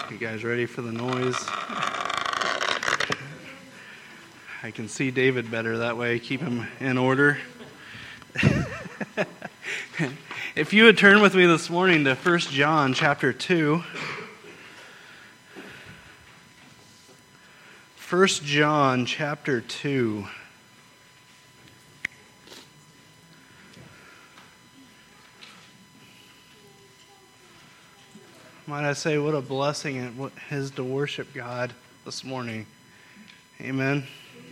You guys ready for the noise? I can see David better that way, keep him in order. If you would turn with me this morning to 1 John chapter 2. 1 John chapter 2. Might I say, what a blessing it is to worship God this morning. Amen.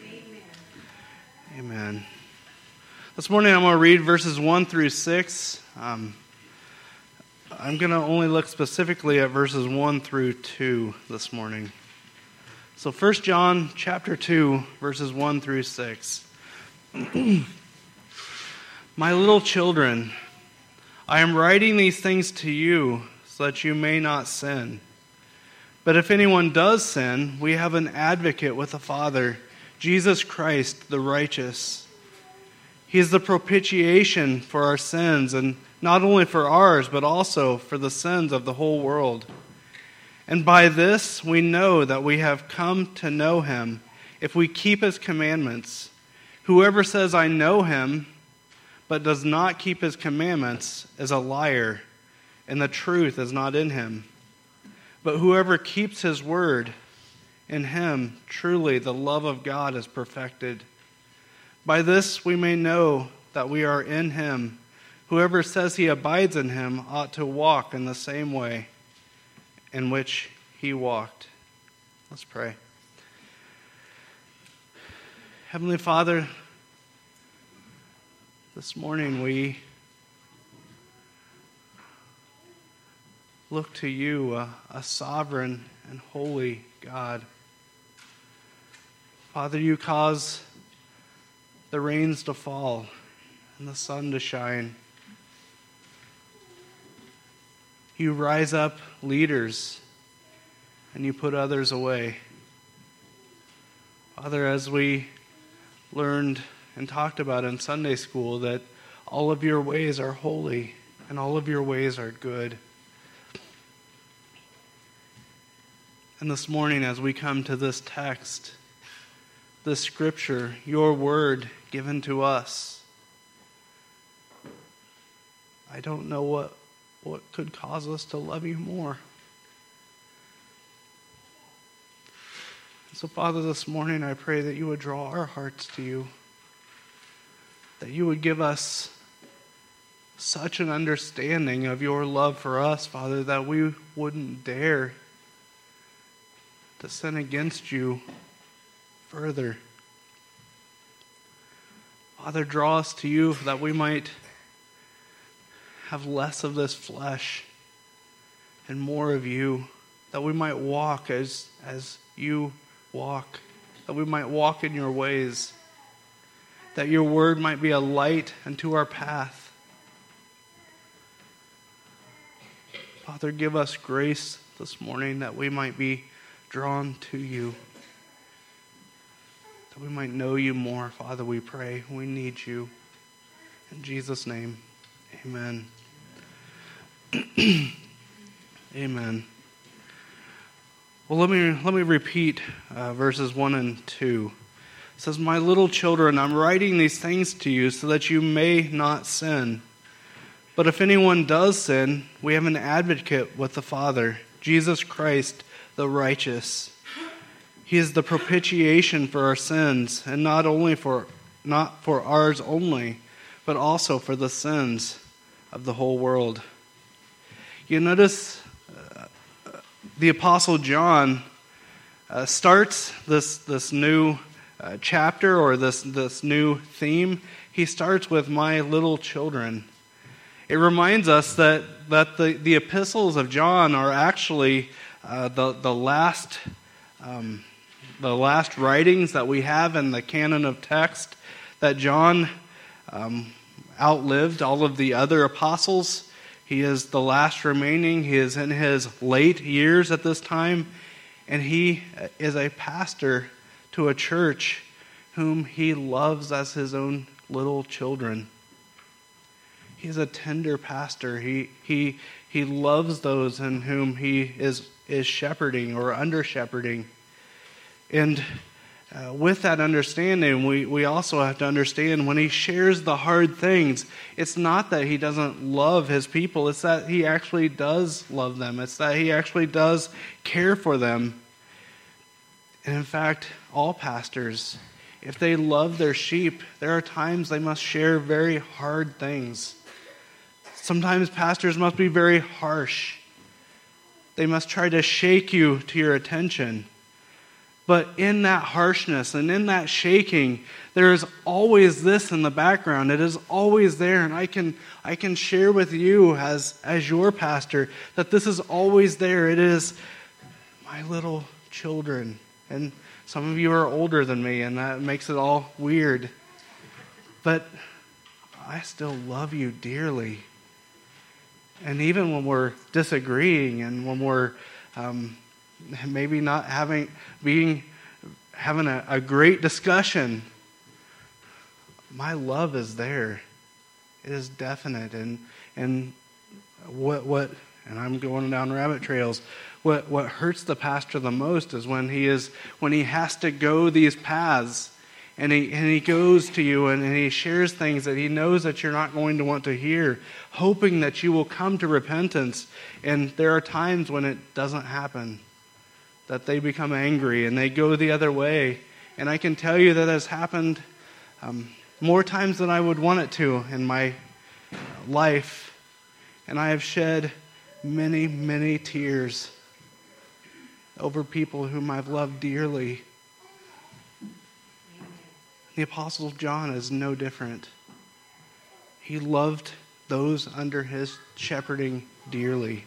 Amen. This morning I'm going to read verses 1 through 6. I'm going to only look specifically at verses 1 through 2 this morning. So 1 John chapter 2, verses 1 through 6. My little children, I am writing these things to you so that you may not sin. But if anyone does sin, we have an advocate with the Father, Jesus Christ the righteous. He is the propitiation for our sins, and not only for ours, but also for the sins of the whole world. And by this we know that we have come to know him, if we keep his commandments. Whoever says, I know him, but does not keep his commandments, is a liar, and the truth is not in him. But whoever keeps his word, in him truly the love of God is perfected. By this we may know that we are in him. Whoever says he abides in him ought to walk in the same way in which he walked. Let's pray. Heavenly Father, this morning we look to you, a sovereign and holy God. Father, you cause the rains to fall and the sun to shine. You rise up leaders and you put others away. Father, as we learned and talked about in Sunday school, that all of your ways are holy and all of your ways are good. And this morning, as we come to this text, this scripture, your word given to us, I don't know what could cause us to love you more. So, Father, this morning I pray that you would draw our hearts to you, that you would give us such an understanding of your love for us, Father, that we wouldn't dare to sin against you further. Father, draw us to you that we might have less of this flesh and more of you, that we might walk as you walk, that we might walk in your ways, that your word might be a light unto our path. Father, give us grace this morning that we might be drawn to you, that we might know you more. Father, we pray. We need you. In Jesus' name, amen. Amen. Well, let me repeat verses 1 and 2. It says, my little children, I'm writing these things to you so that you may not sin. But if anyone does sin, we have an advocate with the Father, Jesus Christ the righteous. He is the propitiation for our sins, and not for ours only, but also for the sins of the whole world. You notice the Apostle John starts this new chapter, or this new theme. He starts with my little children. It reminds us that the epistles of John are actually the last writings that we have in the canon of text, that John outlived all of the other apostles. He is the last remaining. He is in his late years at this time, and he is a pastor to a church whom he loves as his own little children. He's a tender pastor. He He loves those in whom he is shepherding or under shepherding. And with that understanding, we also have to understand when he shares the hard things, it's not that he doesn't love his people, it's that he actually does love them. It's that he actually does care for them. And in fact, all pastors, if they love their sheep, there are times they must share very hard things. Sometimes pastors must be very harsh. They must try to shake you to your attention. But in that harshness and in that shaking, there is always this in the background. It is always there, and I can share with you as your pastor that this is always there. It is my little children. And some of you are older than me, and that makes it all weird. But I still love you dearly. And even when we're disagreeing and when we're maybe not having a great discussion, my love is there. It is definite. And what and I'm going down rabbit trails. What hurts the pastor the most is when he has to go these paths, and he goes to you and he shares things that he knows that you're not going to want to hear, hoping that you will come to repentance. And there are times when it doesn't happen, that they become angry and they go the other way. And I can tell you that has happened more times than I would want it to in my life. And I have shed many, many tears over people whom I've loved dearly. The Apostle John is no different. He loved those under his shepherding dearly.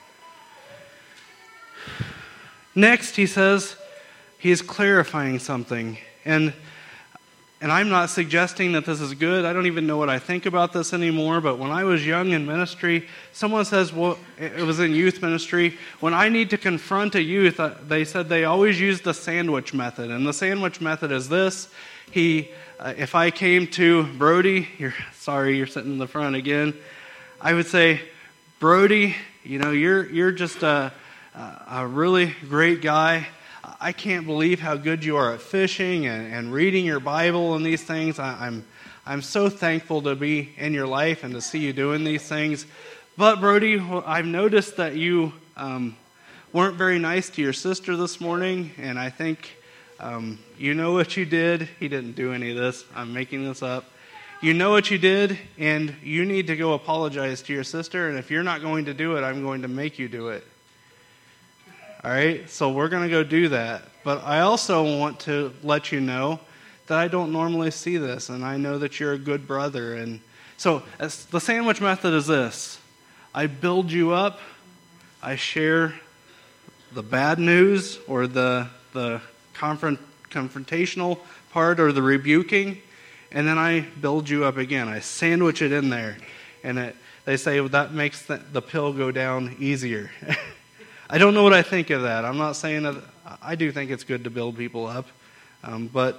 Next, he says he is clarifying something. And I'm not suggesting that this is good. I don't even know what I think about this anymore. But when I was young in ministry, someone says, well, it was in youth ministry. When I need to confront a youth, they said they always use the sandwich method. And the sandwich method is this. If I came to Brody, you're sitting in the front again. I would say, Brody, you're just a really great guy. I can't believe how good you are at fishing and reading your Bible and these things. I'm so thankful to be in your life and to see you doing these things. But Brody, I've noticed that you weren't very nice to your sister this morning, and I think you know what you did. He didn't do any of this. I'm making this up. You know what you did, and you need to go apologize to your sister, and if you're not going to do it, I'm going to make you do it. All right, so we're going to go do that. But I also want to let you know that I don't normally see this, and I know that you're a good brother. And so the sandwich method is this. I build you up. I share the bad news or the confrontational part or the rebuking, and then I build you up again. I sandwich it in there, and they say that makes the pill go down easier. I don't know what I think of that. I'm not saying that. I do think it's good to build people up, but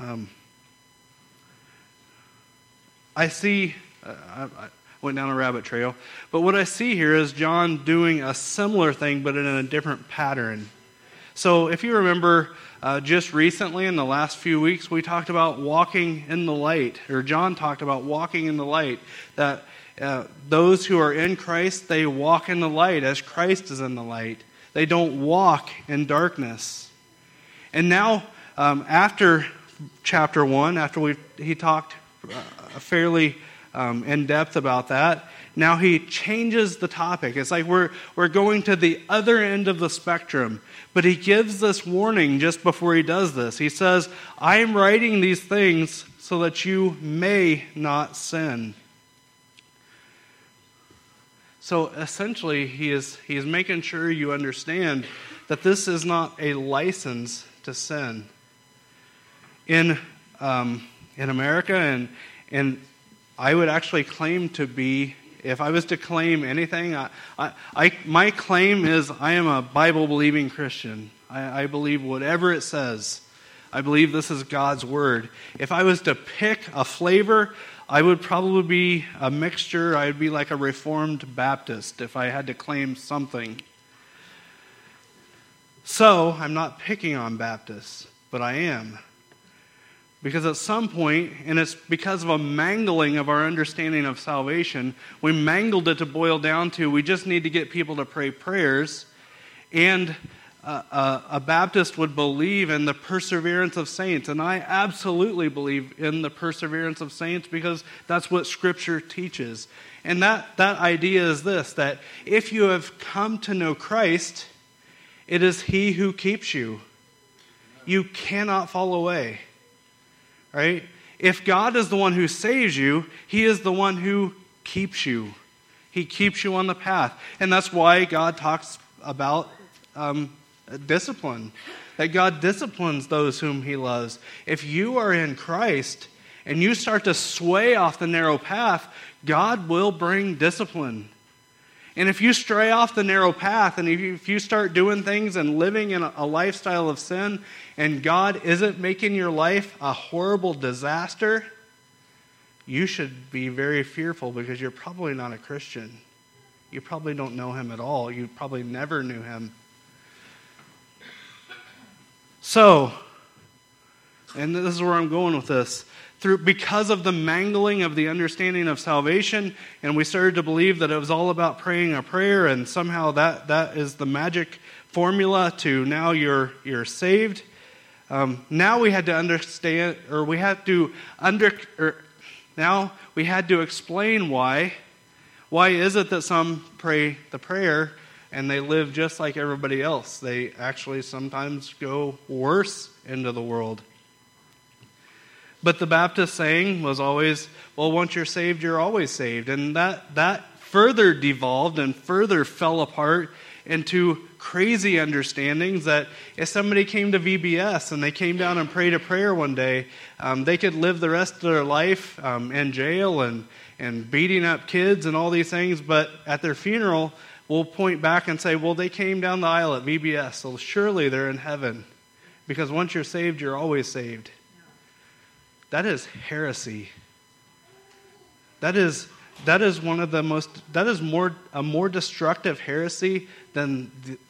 I see. I went down a rabbit trail, but what I see here is John doing a similar thing, but in a different pattern. So if you remember, just recently in the last few weeks, we talked about walking in the light, or John talked about walking in the light, that those who are in Christ, they walk in the light as Christ is in the light. They don't walk in darkness. And now, after chapter 1, after he talked fairly in depth about that, now he changes the topic. It's like we're going to the other end of the spectrum. But he gives this warning just before he does this. He says, I am writing these things so that you may not sin. So essentially, he is making sure you understand that this is not a license to sin. In America, and I would actually claim to be, if I was to claim anything, my claim is I am a Bible-believing Christian. I believe whatever it says. I believe this is God's Word. If I was to pick a flavor, I would probably be a mixture. I would be like a Reformed Baptist if I had to claim something. So, I'm not picking on Baptists, but I am. Because at some point, and it's because of a mangling of our understanding of salvation, we mangled it to boil down to we just need to get people to pray prayers, and a Baptist would believe in the perseverance of saints. And I absolutely believe in the perseverance of saints because that's what Scripture teaches. And that idea is this, that if you have come to know Christ, it is He who keeps you. You cannot fall away. Right? If God is the one who saves you, He is the one who keeps you. He keeps you on the path. And that's why God talks about discipline. That God disciplines those whom He loves. If you are in Christ and you start to sway off the narrow path, God will bring discipline. And if you stray off the narrow path and if you start doing things and living in a lifestyle of sin and God isn't making your life a horrible disaster, you should be very fearful because you're probably not a Christian. You probably don't know Him at all. You probably never knew Him. So, and this is where I'm going with this. Because of the mangling of the understanding of salvation, and we started to believe that it was all about praying a prayer, and somehow that is the magic formula to now you're saved. Now we had to understand, or we had to now we had to explain why. Why is it that some pray the prayer and they live just like everybody else? They actually sometimes go worse into the world. But the Baptist saying was always, well, once you're saved, you're always saved. And that further devolved and further fell apart into crazy understandings that if somebody came to VBS and they came down and prayed a prayer one day, they could live the rest of their life in jail and beating up kids and all these things. But at their funeral, we'll point back and say, well, they came down the aisle at VBS, so surely they're in heaven. Because once you're saved, you're always saved. That is heresy. That is one of the most. That is a more destructive heresy than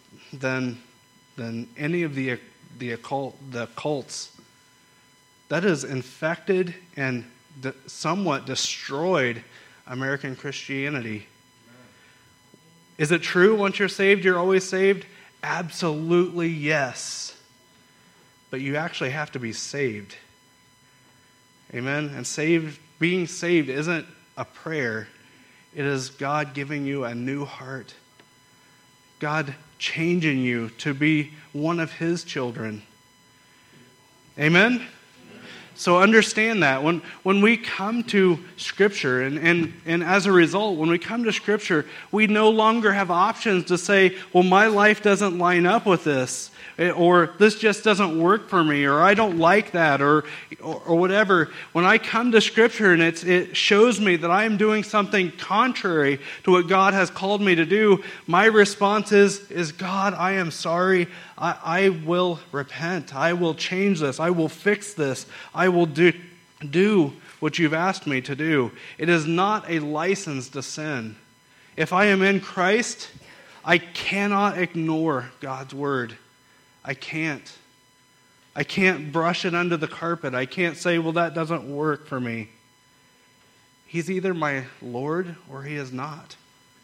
any of the cults. That has infected and somewhat destroyed American Christianity. Is it true? Once you're saved, you're always saved. Absolutely yes. But you actually have to be saved. Amen? And being saved isn't a prayer. It is God giving you a new heart. God changing you to be one of His children. Amen? So understand that. When we come to Scripture, and as a result, when we come to Scripture, we no longer have options to say, well, my life doesn't line up with this. Or this just doesn't work for me, or I don't like that, or whatever. When I come to Scripture and it shows me that I am doing something contrary to what God has called me to do, my response is God, I am sorry. I will repent. I will change this. I will fix this. I will do what you've asked me to do. It is not a license to sin. If I am in Christ, I cannot ignore God's word. I can't brush it under the carpet. I can't say, well, that doesn't work for me. He's either my Lord or He is not.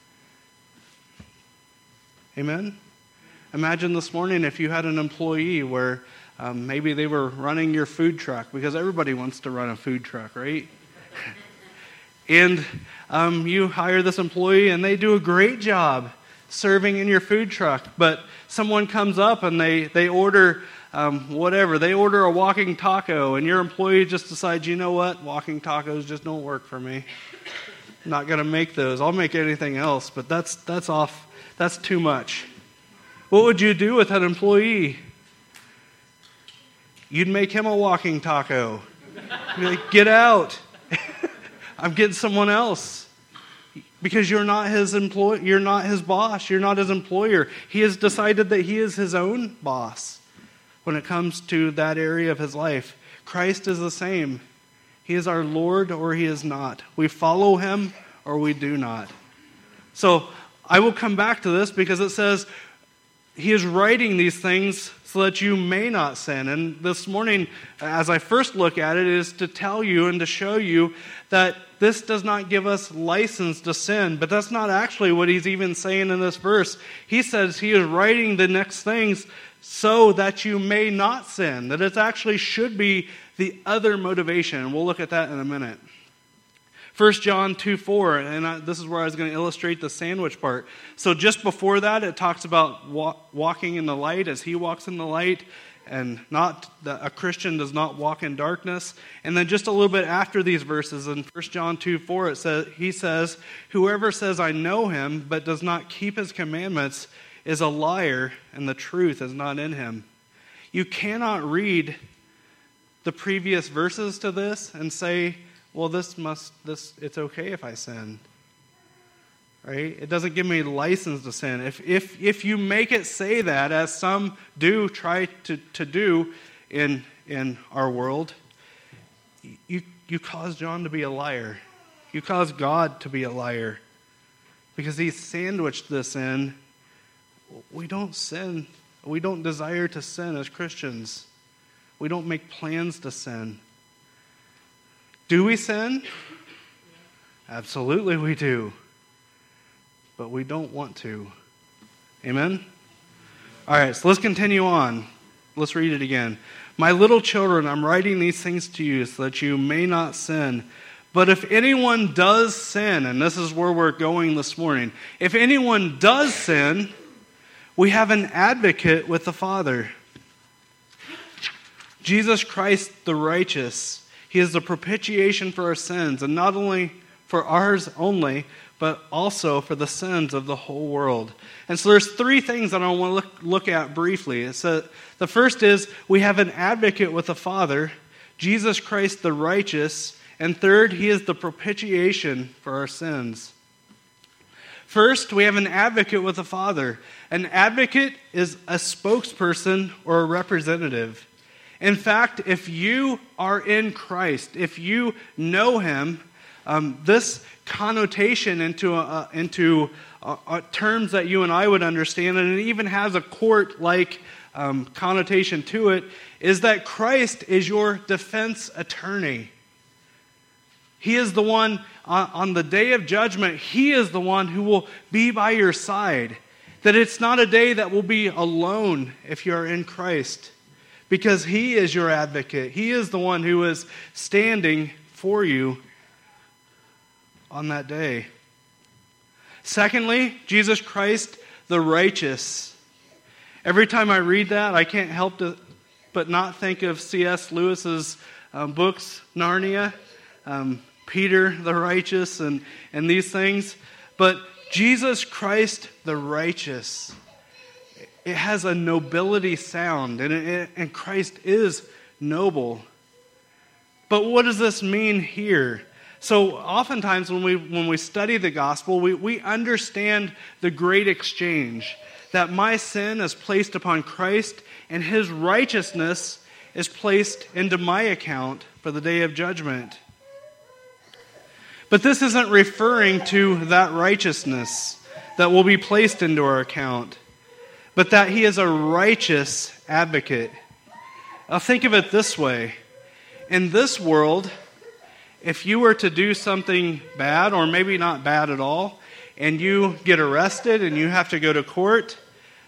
Amen? Imagine this morning if you had an employee where maybe they were running your food truck, because everybody wants to run a food truck, right? And you hire this employee and they do a great job serving in your food truck, but someone comes up and they order whatever. They order a walking taco, and your employee just decides, you know what, walking tacos just don't work for me. I'm not going to make those. I'll make anything else, but that's off. That's too much. What would you do with that employee? You'd make him a walking taco. You'd be like, get out. I'm getting someone else. Because you're not his you're not his boss, you're not his employer. He has decided that he is his own boss when it comes to that area of his life. Christ is the same. He is our Lord or he is not. We follow him or we do not. So I will come back to this because it says he is writing these things so that you may not sin. And this morning, as I first look at it, is to tell you and to show you that this does not give us license to sin. But that's not actually what he's even saying in this verse. He says he is writing the next things so that you may not sin. That it actually should be the other motivation. And we'll look at that in a minute. 1 John 2:4, and this is where I was going to illustrate the sandwich part. So just before that, it talks about walking in the light as he walks in the light, and not that a Christian does not walk in darkness. And then just a little bit after these verses, in 1 John 2:4, he says, "Whoever says, 'I know him,' but does not keep his commandments is a liar, and the truth is not in him." You cannot read the previous verses to this and say, well, it's okay if I sin. Right? It doesn't give me license to sin. If you make it say that, as some do try to do in our world, you cause John to be a liar. You cause God to be a liar. Because he sandwiched this in. We don't sin. We don't desire to sin as Christians. We don't make plans to sin. Do we sin? Absolutely we do. But we don't want to. Amen? All right, so let's continue on. Let's read it again. "My little children, I'm writing these things to you so that you may not sin. But if anyone does sin," and this is where we're going this morning. "If anyone does sin, we have an advocate with the Father, Jesus Christ the righteous. He is the propitiation for our sins, and not only for ours only, but also for the sins of the whole world." And so there's three things that I want to look at briefly. So the first is we have an advocate with the Father, Jesus Christ the righteous, and third, he is the propitiation for our sins. First, we have an advocate with the Father. An advocate is a spokesperson or a representative. In fact, if you are in Christ, if you know him, this connotation into terms that you and I would understand, and it even has a court-like connotation to it, is that Christ is your defense attorney. He is the one, on the day of judgment, he is the one who will be by your side. That it's not a day that will be alone if you are in Christ. Because he is your advocate. He is the one who is standing for you on that day. Secondly, Jesus Christ the righteous. Every time I read that, I can't help but not think of C.S. Lewis's books, Narnia, Peter the righteous, and these things. But Jesus Christ the righteous, it has a nobility sound, and Christ is noble. But what does this mean here? So oftentimes when we study the gospel, we understand the great exchange, that my sin is placed upon Christ, and his righteousness is placed into my account for the day of judgment. But this isn't referring to that righteousness that will be placed into our account, but that he is a righteous advocate. I'll think of it this way. In this world, if you were to do something bad, or maybe not bad at all, and you get arrested and you have to go to court,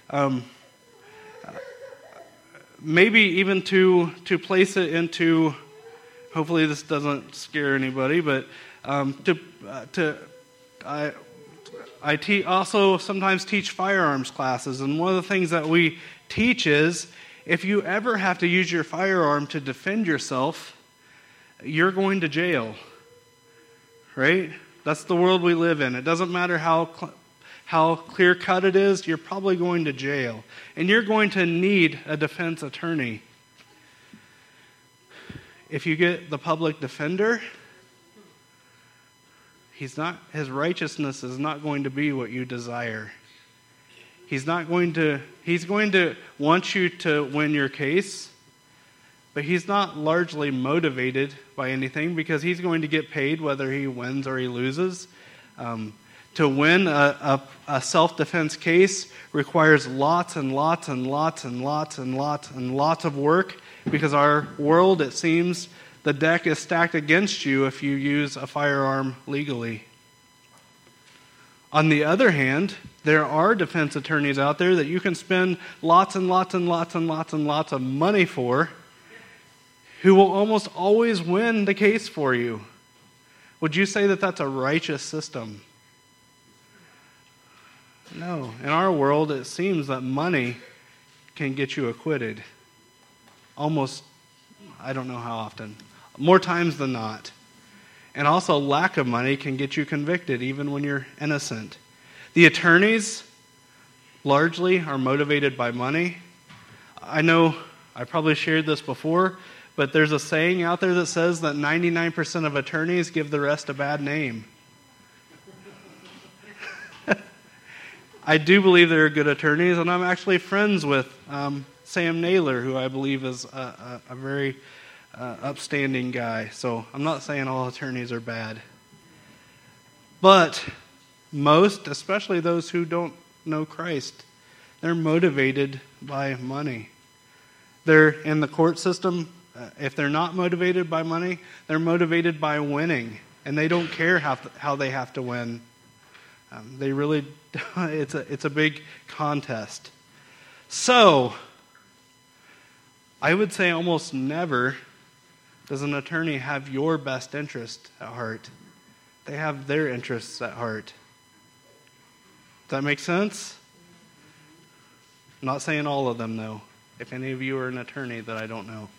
maybe even to place it into, hopefully this doesn't scare anybody, but I also sometimes teach firearms classes, and one of the things that we teach is if you ever have to use your firearm to defend yourself, you're going to jail, right? That's the world we live in. It doesn't matter how clear-cut it is, you're probably going to jail, and you're going to need a defense attorney. If you get the public defender, his righteousness is not going to be what you desire. He's going to want you to win your case, but he's not largely motivated by anything because he's going to get paid whether he wins or he loses. To win a self-defense case requires lots and lots and lots and lots and lots and lots of work because our world, it seems, the deck is stacked against you if you use a firearm legally. On the other hand, there are defense attorneys out there that you can spend lots and lots and lots and lots and lots of money for who will almost always win the case for you. Would you say that that's a righteous system? No. In our world, it seems that money can get you acquitted. Almost, I don't know how often. More times than not. And also, lack of money can get you convicted even when you're innocent. The attorneys largely are motivated by money. I know I probably shared this before, but there's a saying out there that says that 99% of attorneys give the rest a bad name. I do believe there are good attorneys, and I'm actually friends with Sam Naylor, who I believe is a very upstanding guy. So I'm not saying all attorneys are bad. But most, especially those who don't know Christ, they're motivated by money. They're in the court system. If they're not motivated by money, they're motivated by winning, and they don't care how they have to win. They really, it's a big contest. So, I would say almost never does an attorney have your best interest at heart. They have their interests at heart. Does that make sense? I'm not saying all of them, though. If any of you are an attorney that I don't know.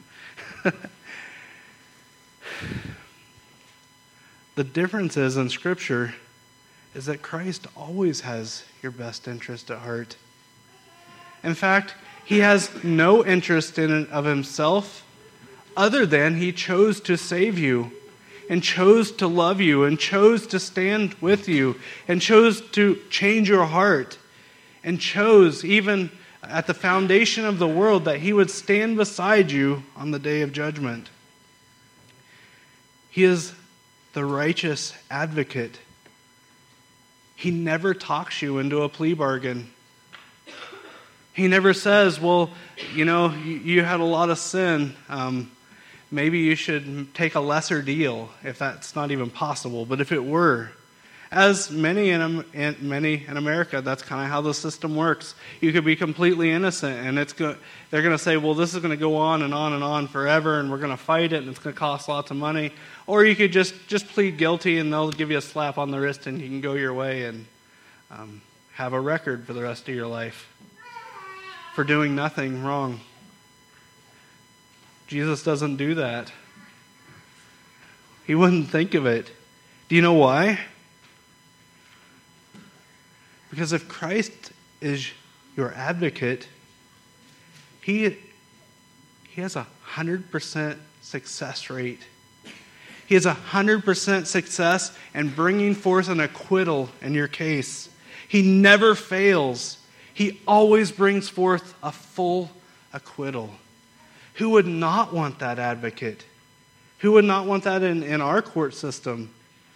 The difference is in Scripture is that Christ always has your best interest at heart. In fact, he has no interest in it of himself other than he chose to save you and chose to love you and chose to stand with you and chose to change your heart and chose even at the foundation of the world that he would stand beside you on the day of judgment. He is the righteous advocate. He never talks you into a plea bargain. He never says, well, you had a lot of sin. Maybe you should take a lesser deal, if that's not even possible. But if it were, as many in America, that's kind of how the system works. You could be completely innocent, and they're going to say, well, this is going to go on and on and on forever, and we're going to fight it, and it's going to cost lots of money. Or you could just plead guilty, and they'll give you a slap on the wrist, and you can go your way and have a record for the rest of your life for doing nothing wrong. Jesus doesn't do that. He wouldn't think of it. Do you know why? Because if Christ is your advocate, he has 100% success rate. He has 100% success in bringing forth an acquittal in your case. He never fails. He always brings forth a full acquittal. Who would not want that advocate? Who would not want that in our court system?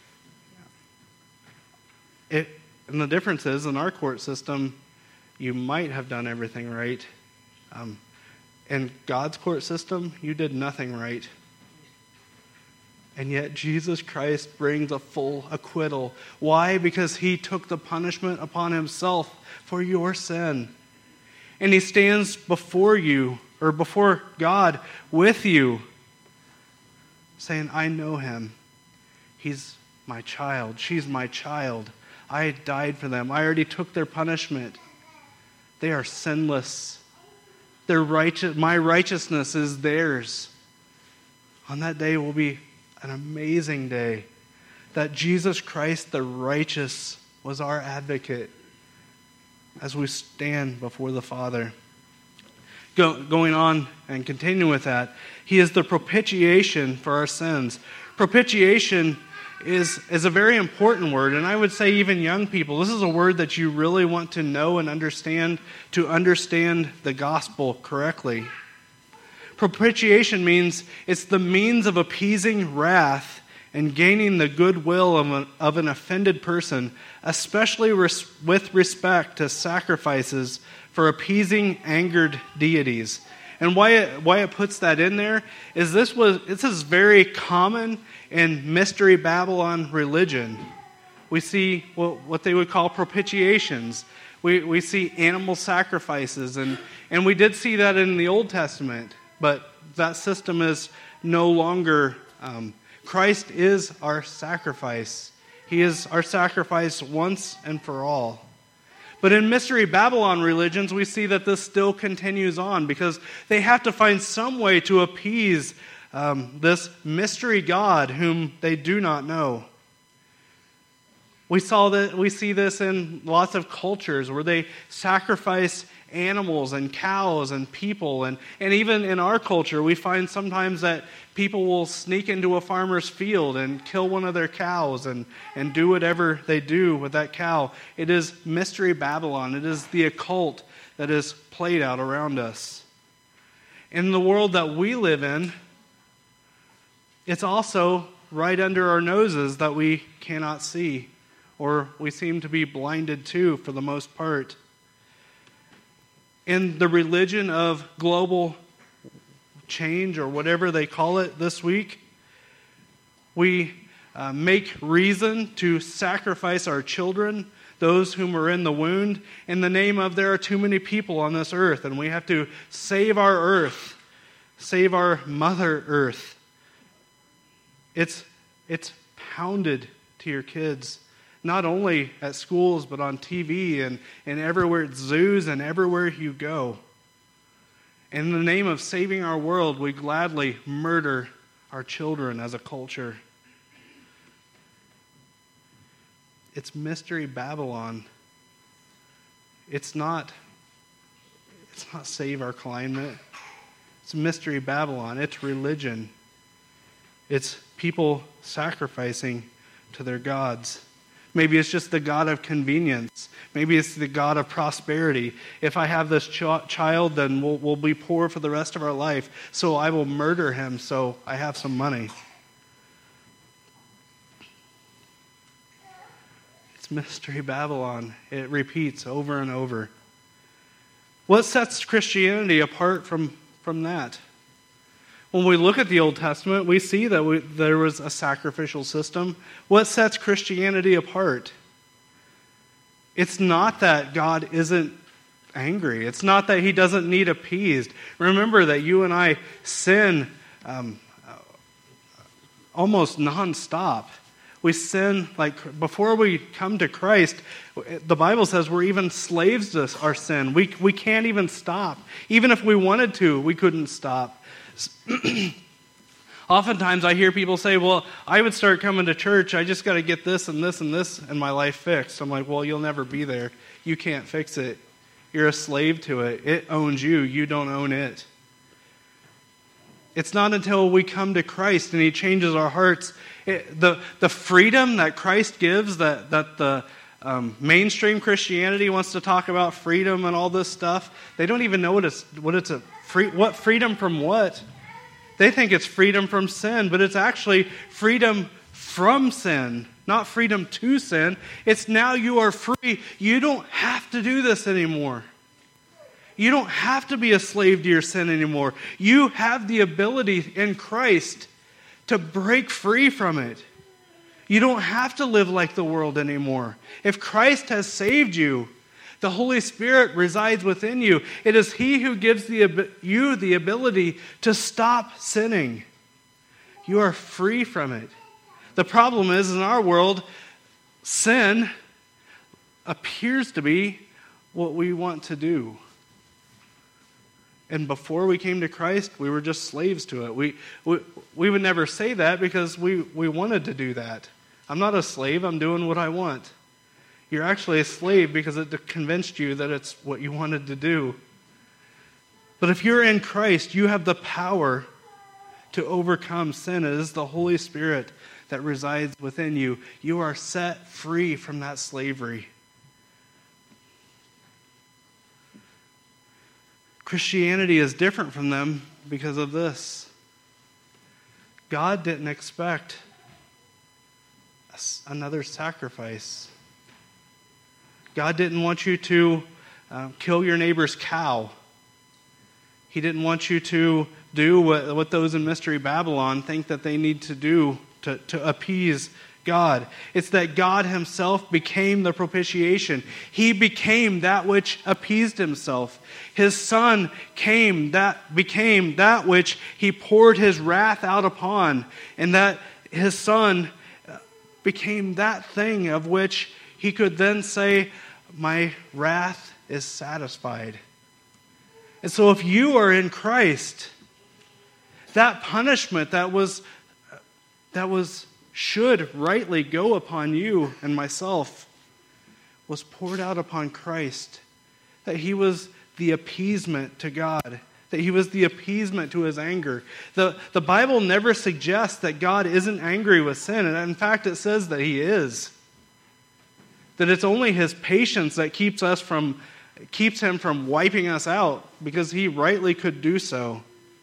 And the difference is, in our court system, you might have done everything right. In God's court system, you did nothing right. And yet Jesus Christ brings a full acquittal. Why? Because he took the punishment upon himself for your sin. And he stands before you, or before God, with you, saying, I know him. He's my child. She's my child. I died for them. I already took their punishment. They are sinless. My righteousness is theirs. On that day will be an amazing day that Jesus Christ, the righteous, was our advocate as we stand before the Father. Going on and continuing with that, he is the propitiation for our sins. Propitiation is a very important word, and I would say even young people, this is a word that you really want to know and understand to understand the gospel correctly. Propitiation means it's the means of appeasing wrath and gaining the goodwill of an offended person, especially with respect to sacrifices for appeasing angered deities. And why it puts that in there is this is very common in Mystery Babylon religion. We see what they would call propitiations. We see animal sacrifices, and we did see that in the Old Testament, but that system is no longer. Christ is our sacrifice. He is our sacrifice once and for all. But in Mystery Babylon religions, we see that this still continues on because they have to find some way to appease this mystery God whom they do not know. We see this in lots of cultures where they sacrifice animals and cows and people. And even in our culture, we find sometimes that people will sneak into a farmer's field and kill one of their cows and do whatever they do with that cow. It is Mystery Babylon. It is the occult that is played out around us. In the world that we live in, it's also right under our noses that we cannot see, or we seem to be blinded to for the most part. In the religion of global change, or whatever they call it this week, we make reason to sacrifice our children, those whom are in the womb, in the name of there are too many people on this earth, and we have to save our earth, save our Mother Earth. It's pounded to your kids, not only at schools, but on TV and everywhere at zoos and everywhere you go. In the name of saving our world, we gladly murder our children as a culture. It's Mystery Babylon. It's not Save Our Climate. It's Mystery Babylon. It's religion. It's people sacrificing to their gods. Maybe it's just the God of convenience. Maybe it's the God of prosperity. If I have this child, then we'll be poor for the rest of our life, so I will murder him so I have some money. It's Mystery Babylon. It repeats over and over. What sets Christianity apart from that? When we look at the Old Testament, we see that there was a sacrificial system. What sets Christianity apart? It's not that God isn't angry. It's not that he doesn't need appeased. Remember that you and I sin almost nonstop. We sin, like before we come to Christ, the Bible says we're even slaves to our sin. We can't even stop. Even if we wanted to, we couldn't stop. Oftentimes I hear people say, well, I would start coming to church, I just got to get this and this and this in my life fixed. I'm like, well, you'll never be there. You can't fix it. You're a slave to it. It owns you. You don't own it. It's not until we come to Christ and he changes our hearts. The freedom that Christ gives, that the mainstream Christianity wants to talk about freedom and all this stuff, they don't even know what freedom from what. They think it's freedom from sin, but it's actually freedom from sin, not freedom to sin. It's now you are free. You don't have to do this anymore. You don't have to be a slave to your sin anymore. You have the ability in Christ to break free from it. You don't have to live like the world anymore. If Christ has saved you, the Holy Spirit resides within you. It is he who gives you the ability to stop sinning. You are free from it. The problem is, in our world, sin appears to be what we want to do. And before we came to Christ, we were just slaves to it. We would never say that because we wanted to do that. I'm not a slave, I'm doing what I want. You're actually a slave because it convinced you that it's what you wanted to do. But if you're in Christ, you have the power to overcome sin. It is the Holy Spirit that resides within you. You are set free from that slavery. Christianity is different from them because of this. God didn't expect another sacrifice. God didn't want you to kill your neighbor's cow. He didn't want you to do what those in Mystery Babylon think that they need to do to appease God. It's that God himself became the propitiation. He became that which appeased himself. His Son became that which he poured his wrath out upon, and that his Son became that thing of which he could then say, my wrath is satisfied. And so if you are in Christ, that punishment that should rightly go upon you and myself was poured out upon Christ. That he was the appeasement to God. That he was the appeasement to his anger. The Bible never suggests that God isn't angry with sin. And in fact, it says that he is. That it's only his patience that keeps him from wiping us out, because he rightly could do so.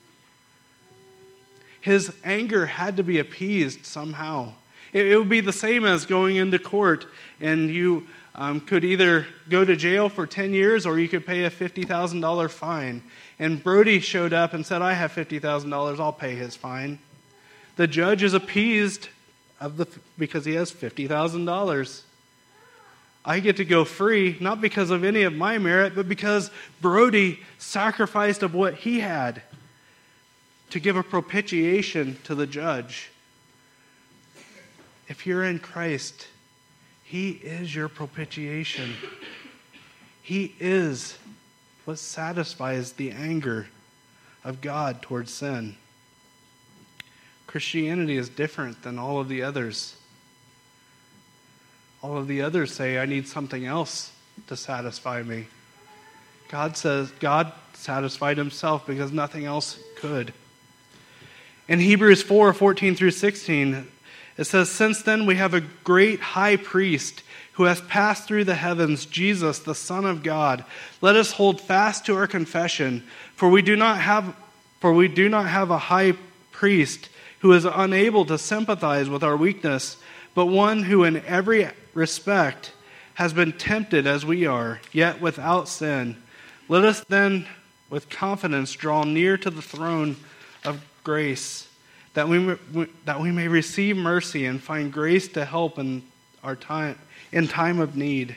His anger had to be appeased somehow. It would be the same as going into court, and you could either go to jail for 10 years or you could pay a $50,000 fine. And Brody showed up and said, I have $50,000, I'll pay his fine. The judge is appeased because he has $50,000. I get to go free, not because of any of my merit, but because Brody sacrificed of what he had to give a propitiation to the judge. If you're in Christ, he is your propitiation. He is what satisfies the anger of God towards sin. Christianity is different than all of the others. All of the others say, I need something else to satisfy me. God says God satisfied himself because nothing else could. In Hebrews 4:14 through 16, it says, Since then we have a great high priest who has passed through the heavens, Jesus, the Son of God. Let us hold fast to our confession, for we do not have a high priest who is unable to sympathize with our weakness, but one who in every respect has been tempted as we are, yet without sin. Let us then with confidence draw near to the throne of grace, that we may receive mercy and find grace to help in time of need.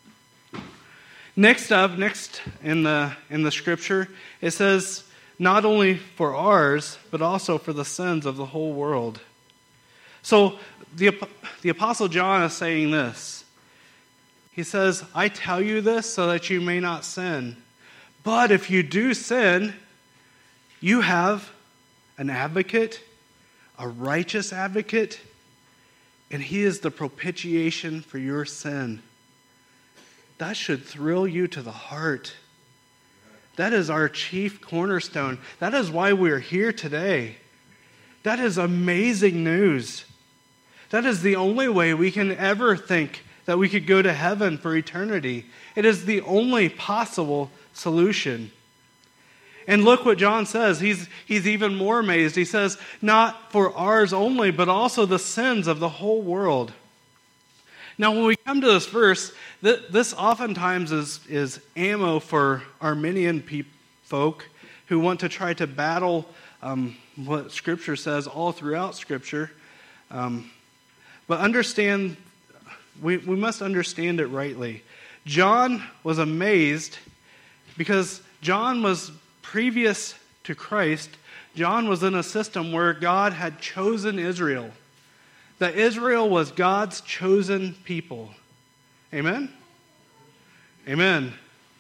Next in the scripture, it says, not only for ours, but also for the sins of the whole world. So the Apostle John is saying this. He says, I tell you this so that you may not sin. But if you do sin, you have an advocate, a righteous advocate, and he is the propitiation for your sin. That should thrill you to the heart. That is our chief cornerstone. That is why we're here today. That is amazing news. That is the only way we can ever think that we could go to heaven for eternity. It is the only possible solution. And look what John says. He's even more amazed. He says, not for ours only, but also the sins of the whole world. Now, when we come to this verse, this oftentimes is ammo for Arminian folk who want to try to battle what Scripture says all throughout Scripture. But understand, we must understand it rightly. John was amazed because John was previous to Christ. John was in a system where God had chosen Israel. That Israel was God's chosen people. Amen? Amen.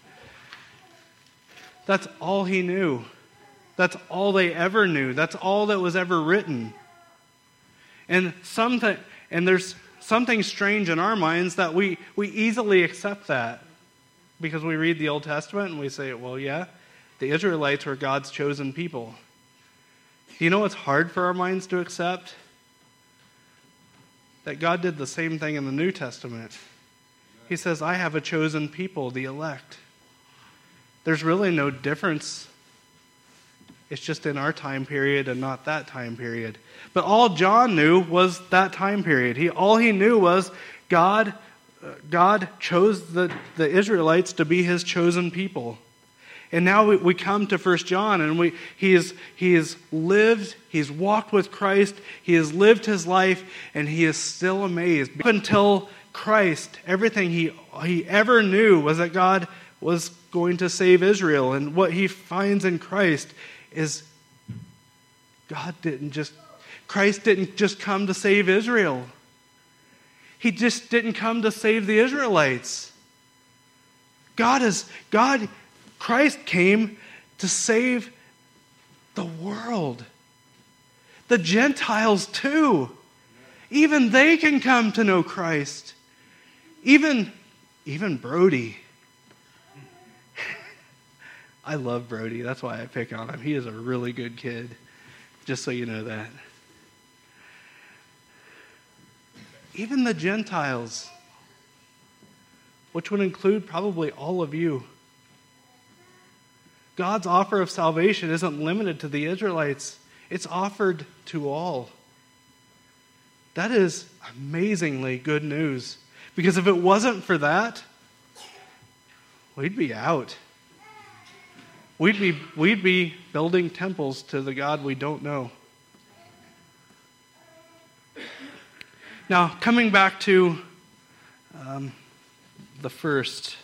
That's all he knew. That's all they ever knew. That's all that was ever written. And there's something strange in our minds that we easily accept that because we read the Old Testament and we say, well, yeah, the Israelites were God's chosen people. Do you know what's hard for our minds to accept? That God did the same thing in the New Testament. He says, I have a chosen people, the elect. There's really no difference It's just in our time period and not that time period. But all John knew was that time period. All he knew was God chose the Israelites to be his chosen people. And now we come to 1 John, and he has lived, he's walked with Christ, he has lived his life, and he is still amazed. Up until Christ, everything he ever knew was that God was going to save Israel. And what he finds in Christ is Christ didn't just come to save Israel. He just didn't come to save the Israelites. Christ came to save the world. The Gentiles too. Even they can come to know Christ. Even Brody. I love Brody. That's why I pick on him. He is a really good kid. Just so you know that. Even the Gentiles, which would include probably all of you. God's offer of salvation isn't limited to the Israelites. It's offered to all. That is amazingly good news. Because if it wasn't for that, we'd be out. We'd be building temples to the God we don't know. Now, coming back to the first,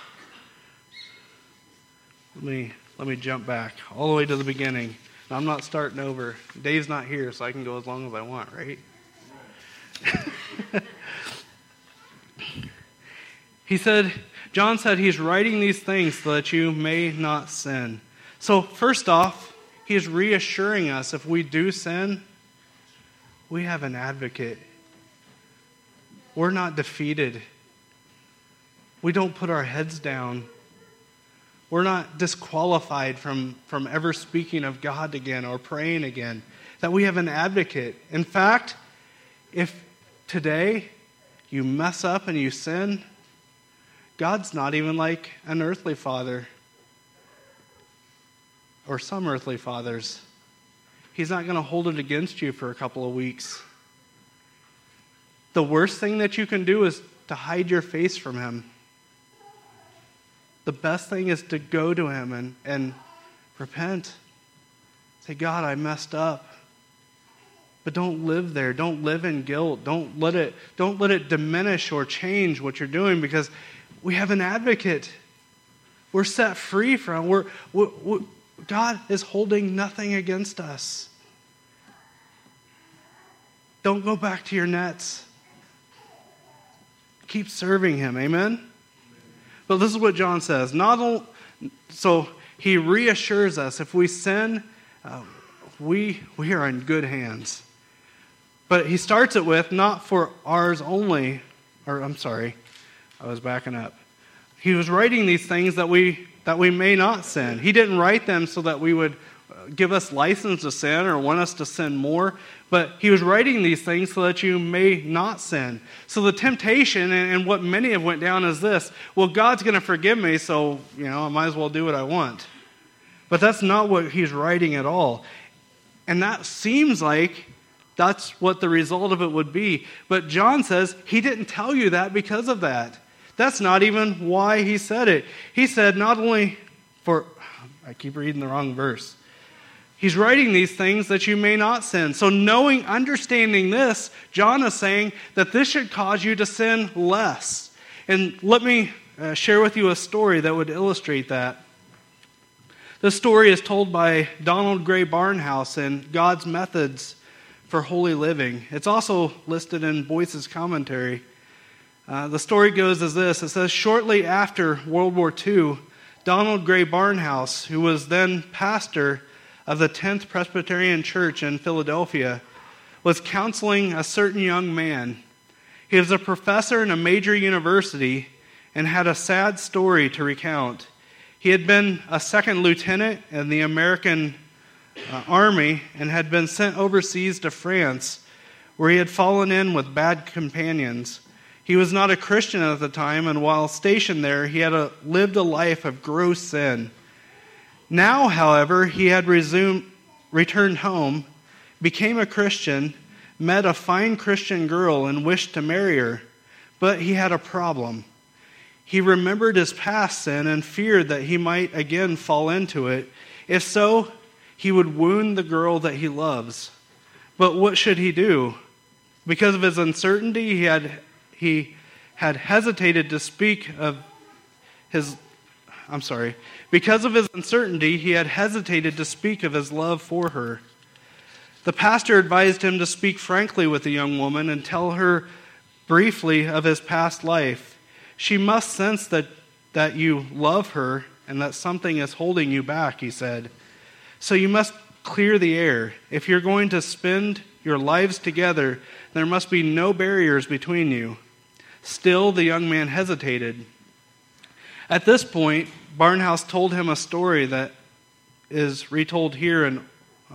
let me jump back all the way to the beginning. Now, I'm not starting over. Dave's not here, so I can go as long as I want, right? John said he's writing these things so that you may not sin. So first off, he's reassuring us if we do sin, we have an advocate. We're not defeated. We don't put our heads down. We're not disqualified from ever speaking of God again or praying again. That we have an advocate. In fact, if today you mess up and you sin, God's not even like an earthly father or some earthly fathers. He's not going to hold it against you for a couple of weeks. The worst thing that you can do is to hide your face from him. The best thing is to go to him and repent. Say, God, I messed up. But don't live there. Don't live in guilt. Don't let it diminish or change what you're doing, because we have an advocate. We're set free from. God is holding nothing against us. Don't go back to your nets. Keep serving him. Amen? But this is what John says. So he reassures us if we sin, we are in good hands. But he starts it with, not for ours only, I was backing up. He was writing these things that we may not sin. He didn't write them so that we would give us license to sin or want us to sin more, but he was writing these things so that you may not sin. So the temptation and what many have went down is this: well, God's going to forgive me, so I might as well do what I want. But that's not what he's writing at all. And that seems like that's what the result of it would be. But John says he didn't tell you that because of that. That's not even why he said it. He said not only for, I keep reading the wrong verse. He's writing these things that you may not sin. So understanding this, John is saying that this should cause you to sin less. And let me share with you a story that would illustrate that. This story is told by Donald Gray Barnhouse in God's Methods for Holy Living. It's also listed in Boyce's commentary. The story goes as this. It says, shortly after World War II, Donald Gray Barnhouse, who was then pastor of the 10th Presbyterian Church in Philadelphia, was counseling a certain young man. He was a professor in a major university and had a sad story to recount. He had been a second lieutenant in the American Army and had been sent overseas to France, where he had fallen in with bad companions. He was not a Christian at the time, and while stationed there, he had lived a life of gross sin. Now, however, he had returned home, became a Christian, met a fine Christian girl, and wished to marry her. But he had a problem. He remembered his past sin and feared that he might again fall into it. If so, he would wound the girl that he loves. But what should he do? Because of his uncertainty, he had hesitated to speak of his Because of his uncertainty, he had hesitated to speak of his love for her. The pastor advised him to speak frankly with the young woman and tell her briefly of his past life. She must sense that you love her and that something is holding you back, he said. So you must clear the air. If you're going to spend your lives together, there must be no barriers between you. Still, the young man hesitated. At this point, Barnhouse told him a story that is retold here in...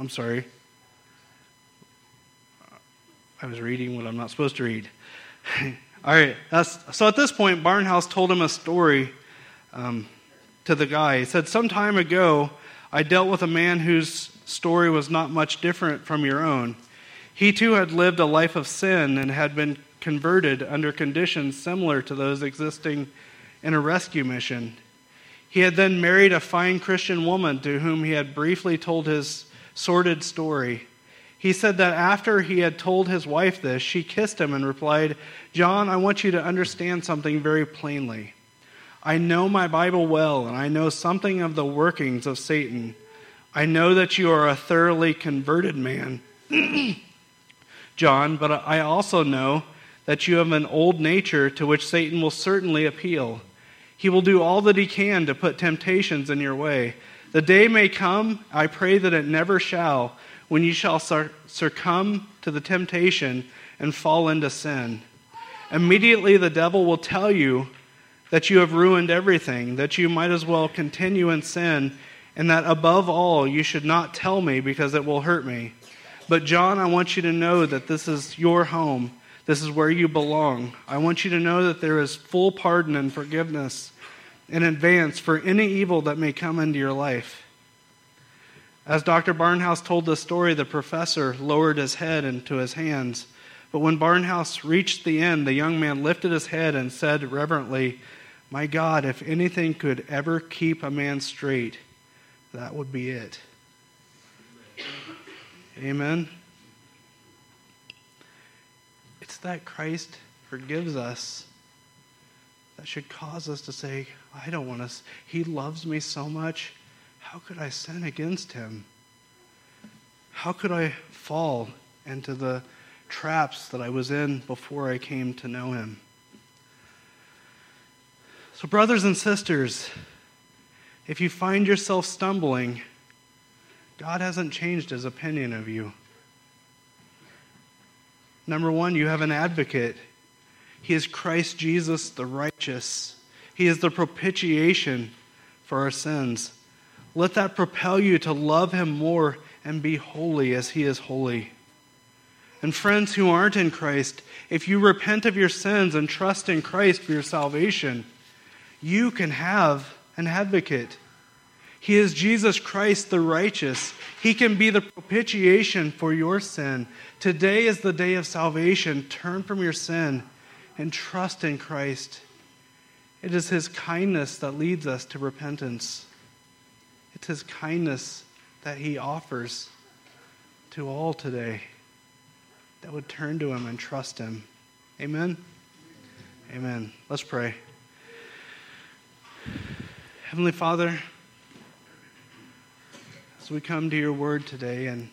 I was reading what I'm not supposed to read. All right. So at this point, Barnhouse told him a story to the guy. He said, "Some time ago, I dealt with a man whose story was not much different from your own. He too had lived a life of sin and had been converted under conditions similar to those existing in a rescue mission. He had then married a fine Christian woman to whom he had briefly told his sordid story. He said that after he had told his wife this, she kissed him and replied, 'John, I want you to understand something very plainly. I know my Bible well, and I know something of the workings of Satan. I know that you are a thoroughly converted man, John, but I also know that you have an old nature to which Satan will certainly appeal. He will do all that he can to put temptations in your way. The day may come, I pray that it never shall, when you shall succumb to the temptation and fall into sin. Immediately the devil will tell you that you have ruined everything, that you might as well continue in sin, and that above all you should not tell me because it will hurt me. But John, I want you to know that this is your home. This is where you belong. I want you to know that there is full pardon and forgiveness in advance for any evil that may come into your life.' As Dr. Barnhouse told the story, the professor lowered his head into his hands. But when Barnhouse reached the end, the young man lifted his head and said reverently, 'My God, if anything could ever keep a man straight, that would be it.'" Amen. It's that Christ forgives us that should cause us to say, I don't want to. He loves me so much. How could I sin against him? How could I fall into the traps that I was in before I came to know him? So, brothers and sisters, if you find yourself stumbling, God hasn't changed his opinion of you. Number one, you have an advocate. He is Christ Jesus the righteous. He is the propitiation for our sins. Let that propel you to love him more and be holy as he is holy. And friends who aren't in Christ, if you repent of your sins and trust in Christ for your salvation, you can have an advocate. He is Jesus Christ the righteous. He can be the propitiation for your sin. Today is the day of salvation. Turn from your sin and trust in Christ. It is his kindness that leads us to repentance. It's his kindness that he offers to all today that would turn to him and trust him. Amen? Amen. Let's pray. Heavenly Father, as we come to your word today and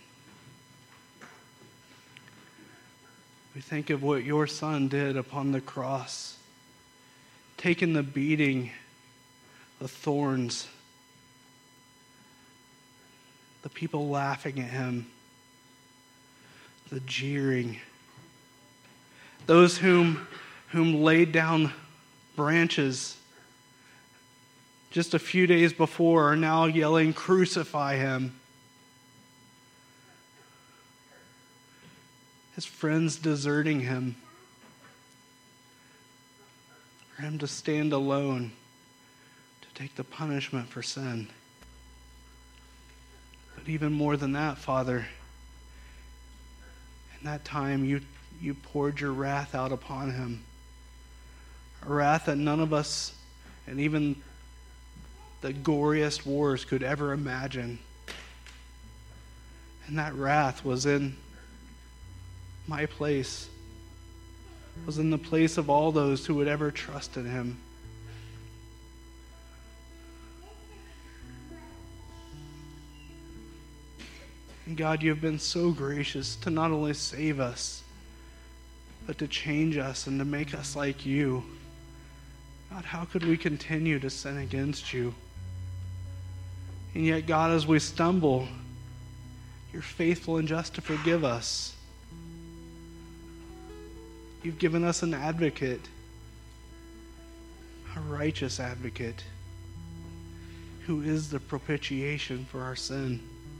we think of what your Son did upon the cross, taking the beating, the thorns, the people laughing at him, the jeering, those whom laid down branches just a few days before are now yelling, "Crucify him." His friends deserting him, for him to stand alone to take the punishment for sin. But even more than that, Father, in that time you poured your wrath out upon him. A wrath that none of us, and even the goriest wars, could ever imagine. And that wrath was in my place, was in the place of all those who would ever trust in him. And God, you have been so gracious to not only save us, but to change us and to make us like you. God, how could we continue to sin against you? And yet, God, as we stumble, you're faithful and just to forgive us. You've given us an advocate, a righteous advocate, who is the propitiation for our sin.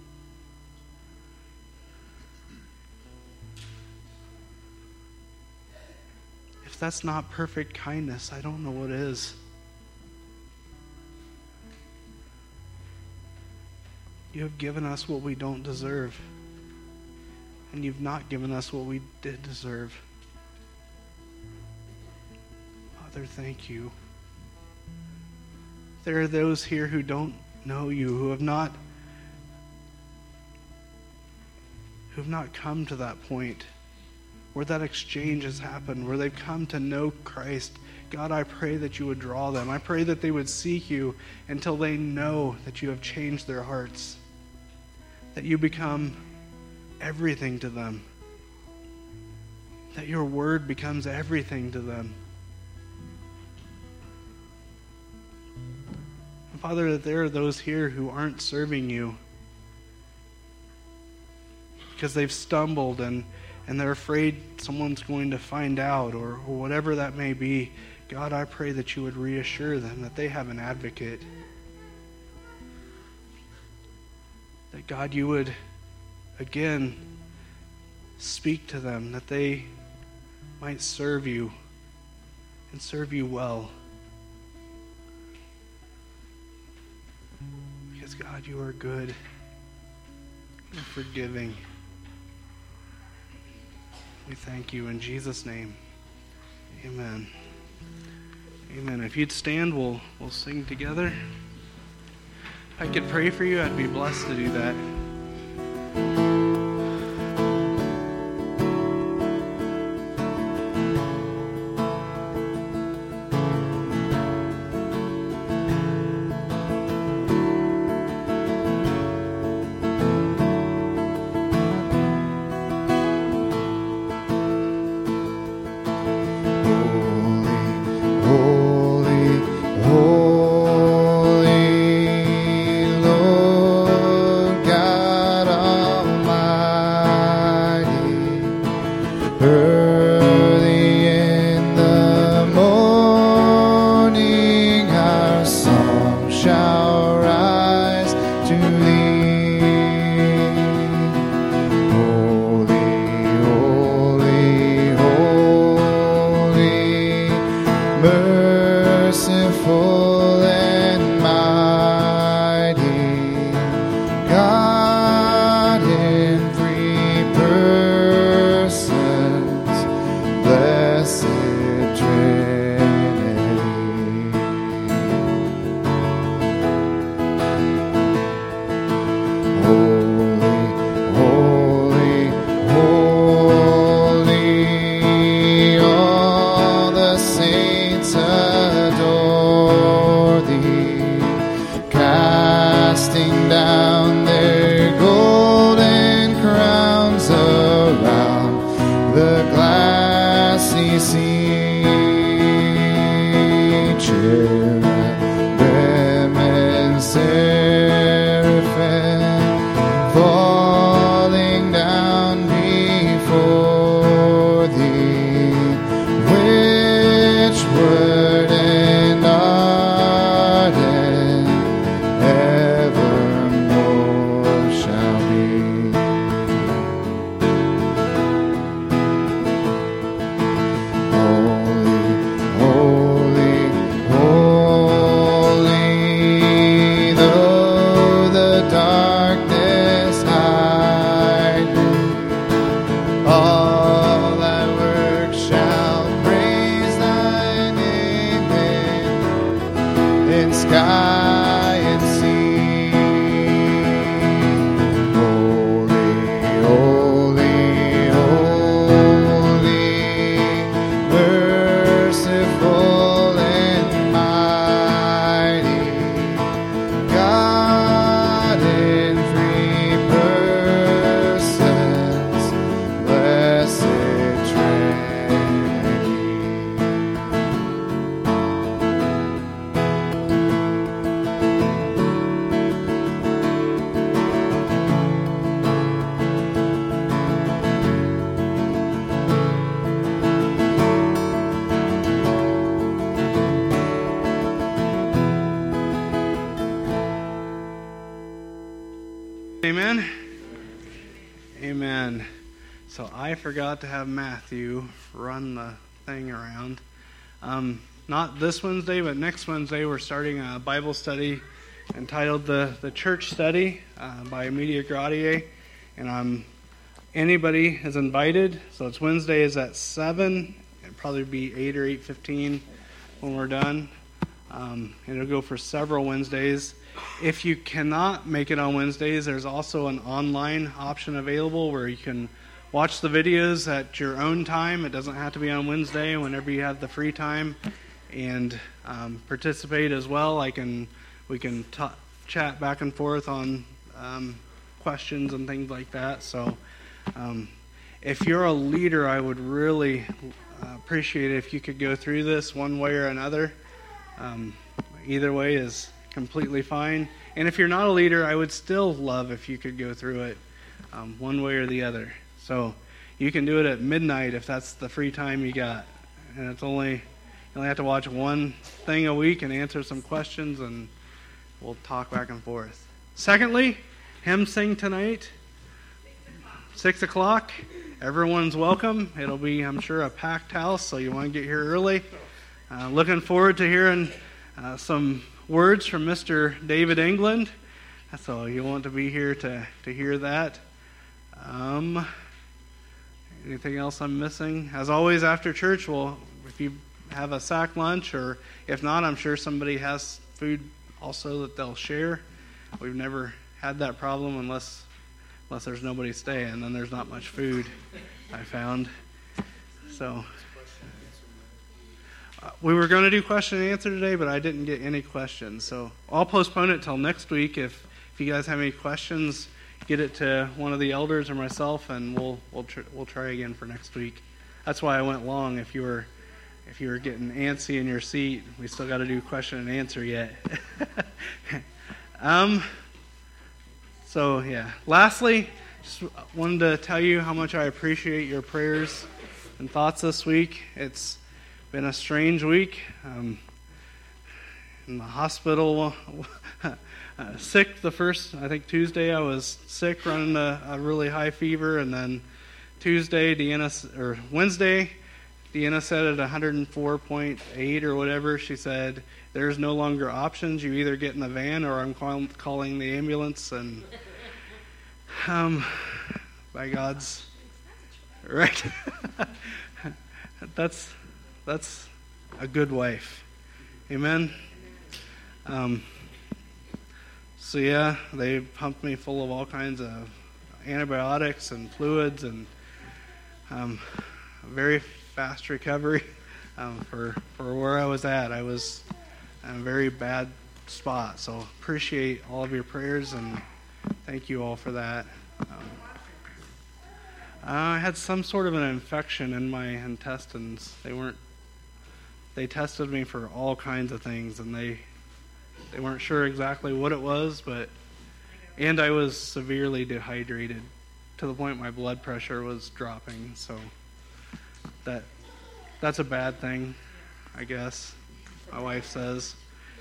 If that's not perfect kindness, I don't know what is. You have given us what we don't deserve, and you've not given us what we did deserve. Father, thank you. There are those here who don't know you, who have not come to that point where that exchange has happened, where they've come to know Christ. God, I pray that you would draw them. I pray that they would seek you until they know that you have changed their hearts, that you become everything to them, that your word becomes everything to them. And Father, that there are those here who aren't serving you because they've stumbled and they're afraid someone's going to find out or whatever that may be. God, I pray that you would reassure them that they have an advocate. That, God, you would, again, speak to them, that they might serve you and serve you well. Because, God, you are good and forgiving. We thank you in Jesus' name. Amen. Amen. If you'd stand, we'll sing together. If I could pray for you, I'd be blessed to do that. Darkness Amen? Amen. So I forgot to have Matthew run the thing around. Not this Wednesday, but next Wednesday we're starting a Bible study entitled The Church Study by Media Gratiae. And anybody is invited. So it's Wednesday is at 7. It'll probably be 8 or 8:15 when we're done. It'll go for several Wednesdays. If you cannot make it on Wednesdays, there's also an online option available where you can watch the videos at your own time. It doesn't have to be on Wednesday, whenever you have the free time, and participate as well. We can chat back and forth on questions and things like that. So if you're a leader, I would really appreciate it if you could go through this one way or another. Either way is completely fine. And if you're not a leader, I would still love if you could go through it one way or the other. So you can do it at midnight if that's the free time you got. And you only have to watch one thing a week and answer some questions, and we'll talk back and forth. Secondly, hymn sing tonight, 6 o'clock. Everyone's welcome. It'll be, I'm sure, a packed house, so you want to get here early. Looking forward to hearing some words from Mr. David England. So you want to be here to hear that. Anything else I'm missing? As always, after church, if you have a sack lunch, or if not, I'm sure somebody has food also that they'll share. We've never had that problem unless there's nobody staying, then there's not much food, I found. So we were going to do question and answer today, but I didn't get any questions. So I'll postpone it till next week. If you guys have any questions, get it to one of the elders or myself, and we'll try again for next week. That's why I went long. If you were getting antsy in your seat, we still got to do question and answer yet. So yeah. Lastly, just wanted to tell you how much I appreciate your prayers and thoughts this week. It's been a strange week. In the hospital, sick the first, I think Tuesday I was sick, running a really high fever, and then Wednesday, Deanna said at 104.8 or whatever, she said, there's no longer options. You either get in the van or I'm calling the ambulance, and by God's right. That's a good wife. Amen. So yeah, they pumped me full of all kinds of antibiotics and fluids, and a very fast recovery for where I was at. I was in a very bad spot. So appreciate all of your prayers, and thank you all for that. I had some sort of an infection in my intestines. They tested me for all kinds of things, and they weren't sure exactly what it was, and I was severely dehydrated to the point my blood pressure was dropping. So that's a bad thing, I guess. My wife says.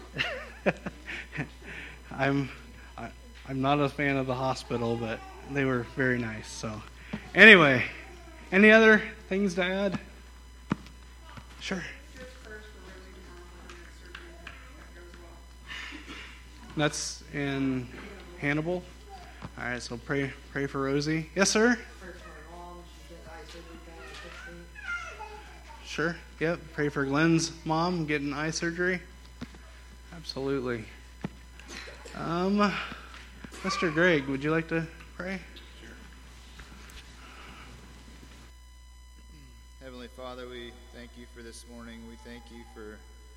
I'm not a fan of the hospital, but they were very nice. So anyway, any other things to add? Sure. That's in Hannibal. All right, so pray for Rosie. Yes, sir. Sure. Yep. Pray for Glenn's mom getting eye surgery. Absolutely. Mr. Greg, would you like to pray? Sure. Heavenly Father, we thank you for this morning. We thank you for